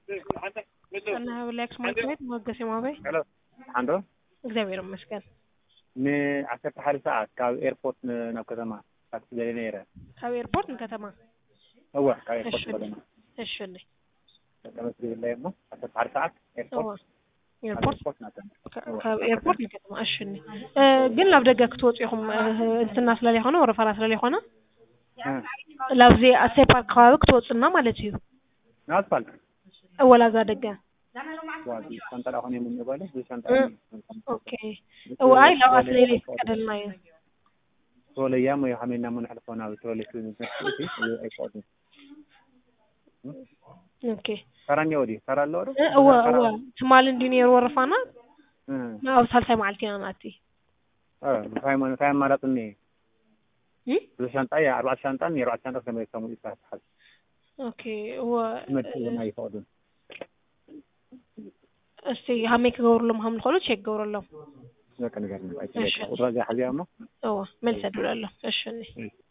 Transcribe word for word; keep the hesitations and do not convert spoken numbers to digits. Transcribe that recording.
أنا هقولك سمعت موجس يا مابي هلا عنده እግዚአብሔር ይመስገን ንዓሰርተ ሓደ ሰዓት ካብ ኤርፖርት ናብ ከተማ ታክሲ ዘለ ነይረ ካብ ኤርፖርት ከተማ እወ ካብ ኤርፖርት ከተማ እሺ ነኝ ተመስ ላይ ነው ዓሰርተ ሓደ ሰዓት ኤርፖርት ኤርፖርት ካብ ኤርፖርት ከተማ እሺ ነኝ ግን ናብ ደገ ክትወጪ ይኹም እንትና ስለላይ ሆነ ወረፋራ ስለላይ ሆነ ላብዚ አሴ ፓርክ ከባቢ ክትወጽና ማለት እዩ ናስፋልት ወላዛ ደገ ዋዲ ሰንጠራ ሆነ ምን ይባላል በሰንጠራ ኦኬ ዋይ ላው አስሌሌ ቀደልና ያ ቶለያ ሞ ያመና ምን አልፎና ቶለሽ ምንተስቲ አይቆጥ ኦኬ ሰራኛ ወዲ ሰራለ ወዲ እወ እወ ትማል እንዲኔር ወረፋና ናው ሳልሳይ ማልቲና ናቲ አ ሃይማኖ ሃይማኖትኒ እ በሻንጣ ያ አርባ ሻንጣ ነው አርባ ሻንጣ ከመይ ሰሙ ይሳሐል ኦኬ እወ መጥተና ይፈውዱ እስቲ ሀሜክ ገውርሎም ሀም ልኮሎ ቼክ ገውርሎም ዘከ ነገር ነው አይተለካ ወራጃ ሐዚያማ እወ መልሰ ደውላለሁ እሺ